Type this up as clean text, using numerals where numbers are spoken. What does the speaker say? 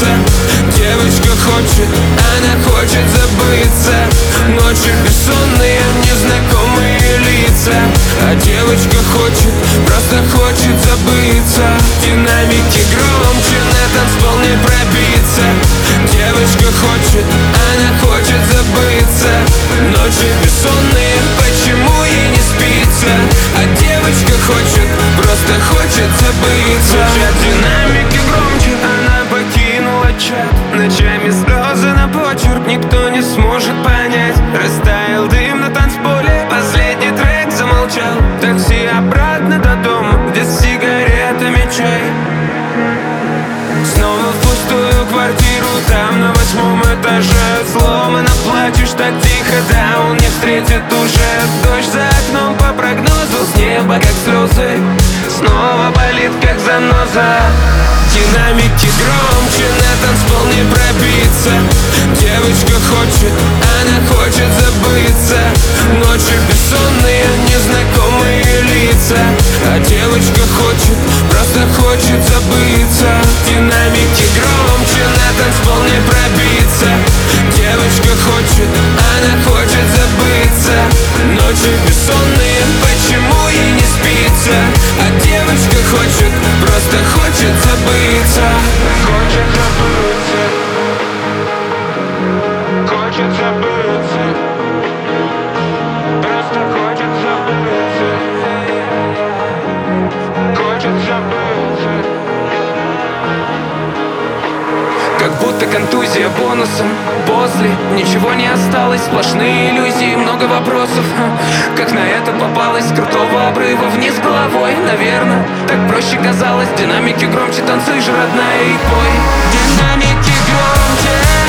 забыться. Девочка хочет, она хочет забыться. Ночи бессонные, незнакомые лица. А девочка хочет, просто хочет забыться. Динамики громче, на танцпол не пробиться. Девочка хочет, она хочет забыться. Ночи бессонные, почему ей не спится? А девочка хочет, просто хочет забыться. Звучат динамики громче, она покинула чат. Ночами слезы на почерк, никто не сможет понять. Растаял дым на танцполе, последний трек замолчал. Такси обратно до дома, где с сигаретами чай. Снова в пустую квартиру, там на 8-м этаже. Сломано плачешь так тихо, да он не встретит уже. Дождь за окном по прогнозу, с неба как слезы. Снова болит как заноза. Динамики громче, на танцпол не пробиться. Девочка хочет, она хочет забыться. Ночи бессонные, незнакомые лица. А девочка хочет, просто хочет забыться. Динамики громче, на танцпол не пробиться. Девочка хочет, она хочет забыться. Ночи бессонные, почему ей не спится? А девочка хочет, просто хочет забыться. Хочет забыться. Хочет забыться. Просто хочет забыться. Хочет забыться. Как будто контузия бонусом. После ничего не осталось, сплошные иллюзии, много вопросов. Как на это попалось, с крутого обрыва вниз головой. Наверное, так проще казалось. Динамики громче, танцуй же, родная, и пой. Динамики громче.